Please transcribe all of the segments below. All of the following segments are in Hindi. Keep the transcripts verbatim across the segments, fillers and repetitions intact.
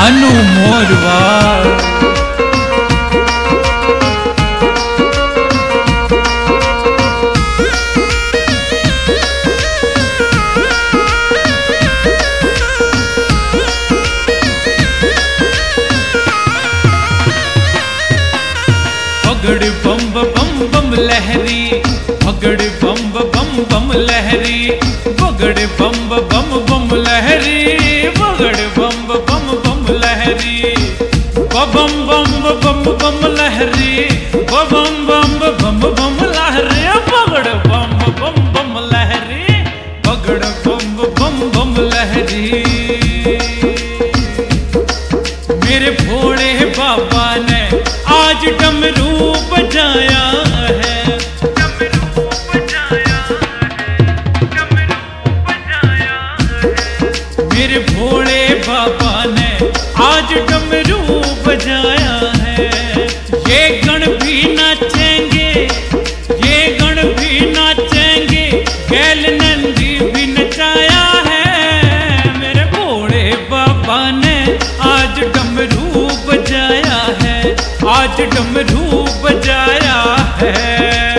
अनु मोरवा पगड़ बम बम बम लहरी, पगड़ बम बम बम लहरी, पगड़ बम बम बम लहरी, पगड़ बम बम बम लहरी, बम बम बम बम लहरी, बम बम बम बम लहरी, पगड़ बम बम बम लहरी, पगड़ बम बम बम लहरी। मेरे भोले बाबा ने आज डमरू बजाया है, डमरू बजाया है, डमरू बजाया है। मेरे भोले बाबा ने आज डमरू बजाया है। ये गण भी नाचेंगे, ये गण भी नाचेंगे, गैल नंदी भी नचाया है। मेरे भोले बाबा ने आज डमरू बजाया है, आज डमरू बजाया है।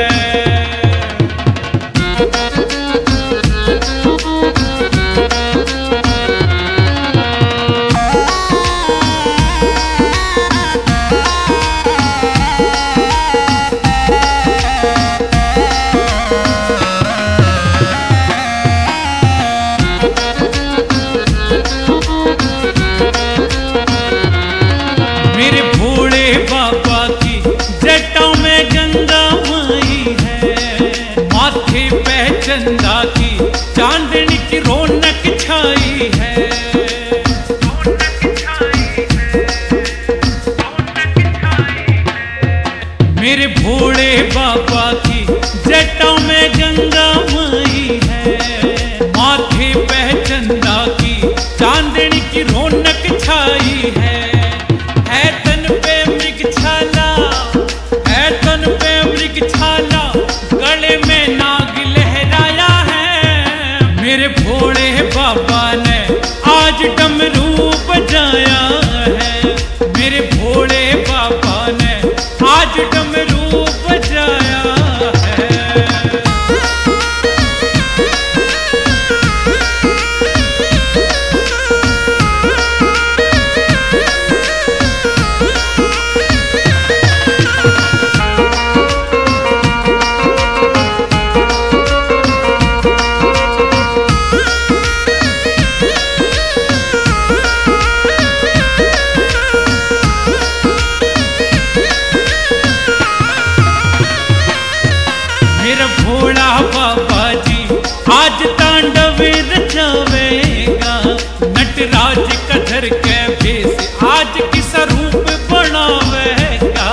मेरे भोले बाबा की जटाओं में गंगा माई है, माथे पे चंदा की चांदनी की रौनक छाई है, रौनक छाई है, रौनक छाई है। मेरे भोले बाबा की जटाओं में गंगा माई है, माथे पे चंदा की चांदनी की रौनक छाई है। है तन पे मृग छाला, है तन पे मृग छाला, गले में नाग लहराया है। मेरे भोले बाबा ने आज डमरू बजाया है, मेरे भोले बाबा ने आज डमरू बजाया है। मेरा भोला बाबा जी आज तांडव रचावेगा, नटराज कधर के भेष आज किस रूप बनावेगा,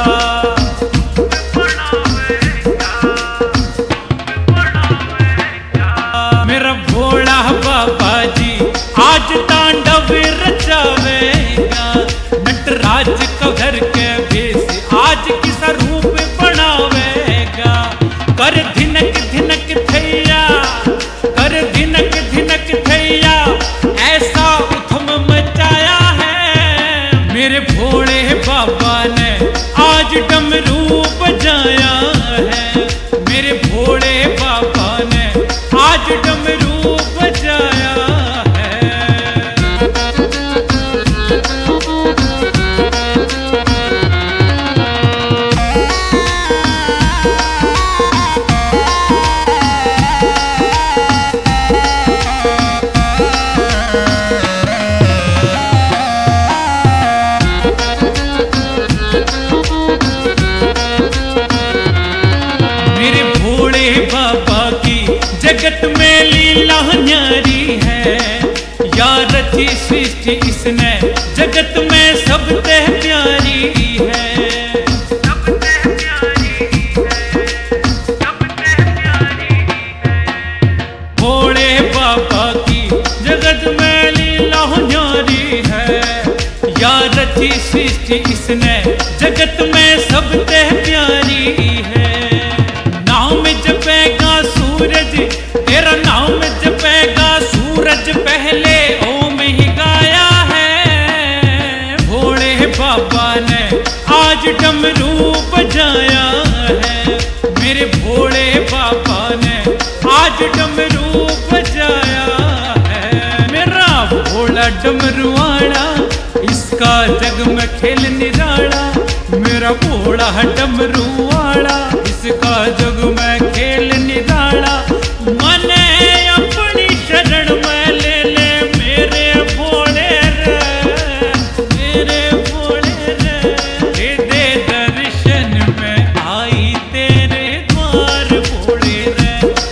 मेरा भोला बाबा जी आज तांडव रचावेगा, नटराज कधर के भेष आज किस रूप बनावेगा। कर धिनक धिनक थैया, कर धिनक धिनक थैया, ऐसा उथम मचाया है। मेरे भोले बाबा ने आज डमरू बजाया है, मेरे भोले बाबा ने आज डमरू बजाया है। मेरे भोले बाबा की जगत में लीला न्यारी है, या रची सृष्टि इसने जगत में सबसे प्यारी है, सबसे प्यारी है, सबसे प्यारी है। भोले बाबा की जगत में लीला न्यारी है, या रची सृष्टि इसने जगत में सबसे प्यारी है। नाम जपेगा सूरज, तेरा नाम जपेगा सूरज, पहले ओम ही गाया है। बाबा ने आज डमरू बजाया है। मेरे भोले बाबा ने आज डमरू बजाया है। मेरा भोला डमरुआड़ा इसका जग में खेल निराला। मेरा भोला डमरुआड़ा इसका जग में